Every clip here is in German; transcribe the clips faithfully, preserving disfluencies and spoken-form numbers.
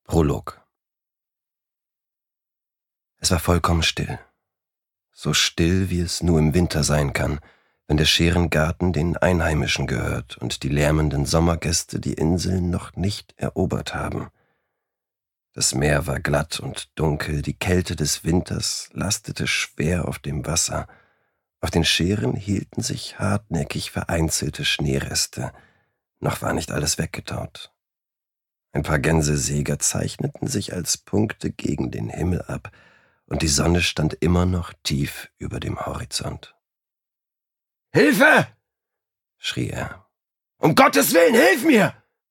Prolog. Es war vollkommen still. So still, wie es nur im Winter sein kann, wenn der Scherengarten den Einheimischen gehört und die lärmenden Sommergäste die Inseln noch nicht erobert haben. Das Meer war glatt und dunkel, die Kälte des Winters lastete schwer auf dem Wasser. Auf den Scheren hielten sich hartnäckig vereinzelte Schneereste. Noch war nicht alles weggetaut. Ein paar Gänsesäger zeichneten sich als Punkte gegen den Himmel ab, und die Sonne stand immer noch tief über dem Horizont. »Hilfe!« schrie er. »Um Gottes Willen, hilf mir!«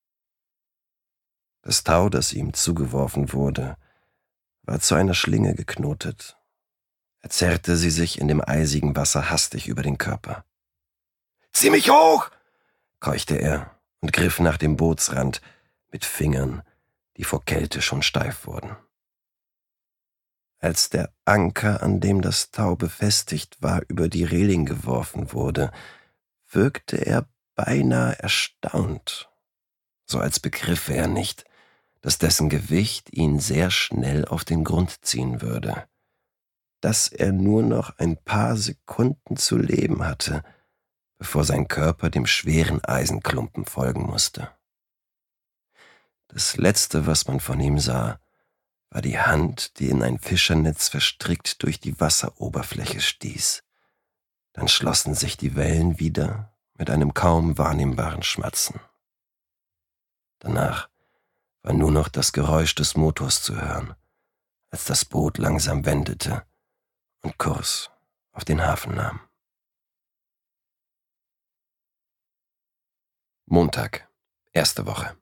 Das Tau, das ihm zugeworfen wurde, war zu einer Schlinge geknotet. Er zerrte sie sich in dem eisigen Wasser hastig über den Körper. »Zieh mich hoch!« keuchte er und griff nach dem Bootsrand mit Fingern, die vor Kälte schon steif wurden. Als der Anker, an dem das Tau befestigt war, über die Reling geworfen wurde, wirkte er beinahe erstaunt, so als begriffe er nicht, dass dessen Gewicht ihn sehr schnell auf den Grund ziehen würde, dass er nur noch ein paar Sekunden zu leben hatte, bevor sein Körper dem schweren Eisenklumpen folgen musste. Das Letzte, was man von ihm sah, war die Hand, die in ein Fischernetz verstrickt durch die Wasseroberfläche stieß. Dann schlossen sich die Wellen wieder mit einem kaum wahrnehmbaren Schmatzen. Danach war nur noch das Geräusch des Motors zu hören, als das Boot langsam wendete und Kurs auf den Hafen nahm. Montag, erste Woche.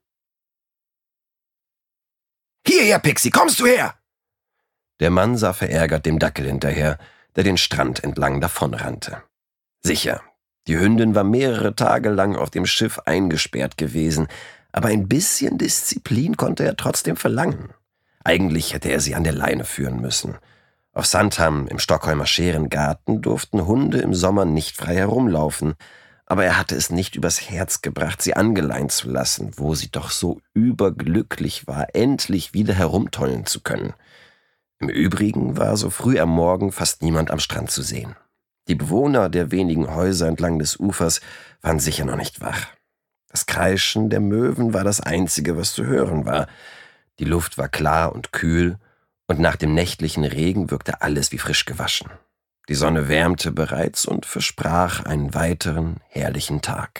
»Hierher, Pixie, kommst du her!« Der Mann sah verärgert dem Dackel hinterher, der den Strand entlang davonrannte. Sicher, die Hündin war mehrere Tage lang auf dem Schiff eingesperrt gewesen, aber ein bisschen Disziplin konnte er trotzdem verlangen. Eigentlich hätte er sie an der Leine führen müssen. Auf Sandham im Stockholmer Scherengarten durften Hunde im Sommer nicht frei herumlaufen, aber er hatte es nicht übers Herz gebracht, sie angeleint zu lassen, wo sie doch so überglücklich war, endlich wieder herumtollen zu können. Im Übrigen war so früh am Morgen fast niemand am Strand zu sehen. Die Bewohner der wenigen Häuser entlang des Ufers waren sicher noch nicht wach. Das Kreischen der Möwen war das Einzige, was zu hören war. Die Luft war klar und kühl, und nach dem nächtlichen Regen wirkte alles wie frisch gewaschen. Die Sonne wärmte bereits und versprach einen weiteren, herrlichen Tag.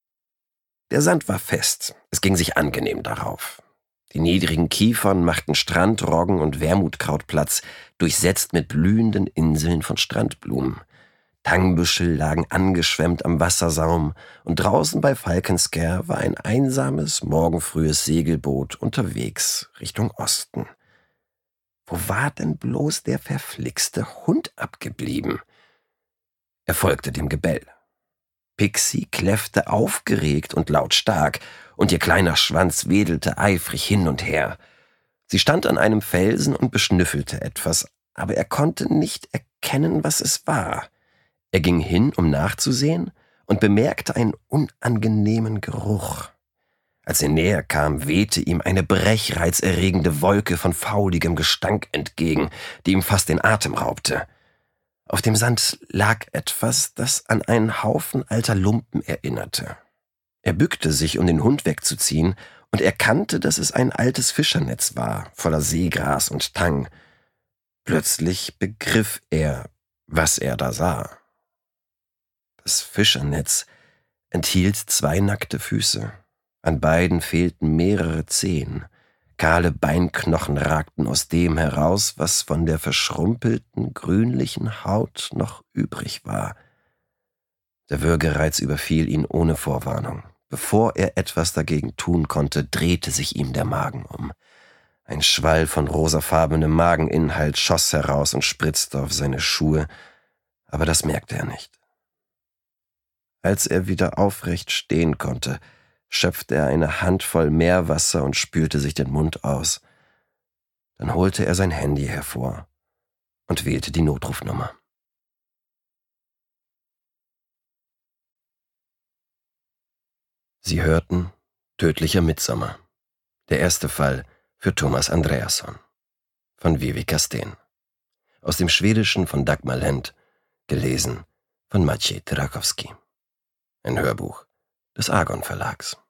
Der Sand war fest, es ging sich angenehm darauf. Die niedrigen Kiefern machten Strand, Roggen und Wermutkraut Platz, durchsetzt mit blühenden Inseln von Strandblumen. Tangbüschel lagen angeschwemmt am Wassersaum, und draußen bei Falkensker war ein einsames, morgenfrühes Segelboot unterwegs Richtung Osten. Wo war denn bloß der verflixte Hund abgeblieben? Er folgte dem Gebell. Pixie kläffte aufgeregt und lautstark, und ihr kleiner Schwanz wedelte eifrig hin und her. Sie stand an einem Felsen und beschnüffelte etwas, aber er konnte nicht erkennen, was es war. Er ging hin, um nachzusehen, und bemerkte einen unangenehmen Geruch. Als er näher kam, wehte ihm eine brechreizerregende Wolke von fauligem Gestank entgegen, die ihm fast den Atem raubte. Auf dem Sand lag etwas, das an einen Haufen alter Lumpen erinnerte. Er bückte sich, um den Hund wegzuziehen, und erkannte, dass es ein altes Fischernetz war, voller Seegras und Tang. Plötzlich begriff er, was er da sah. Das Fischernetz enthielt zwei nackte Füße. An beiden fehlten mehrere Zehen. Kahle Beinknochen ragten aus dem heraus, was von der verschrumpelten, grünlichen Haut noch übrig war. Der Würgereiz überfiel ihn ohne Vorwarnung. Bevor er etwas dagegen tun konnte, drehte sich ihm der Magen um. Ein Schwall von rosafarbenem Mageninhalt schoss heraus und spritzte auf seine Schuhe, aber das merkte er nicht. Als er wieder aufrecht stehen konnte, schöpfte er eine Handvoll Meerwasser und spülte sich den Mund aus. Dann holte er sein Handy hervor und wählte die Notrufnummer. Sie hörten »Tödlicher Mitsommer«. Der erste Fall, für Thomas Andreasson von Vivica Steen. Aus dem Schwedischen von Dagmar Lent, gelesen von Maciej Tyrakowski. Ein Hörbuch des Argon Verlags.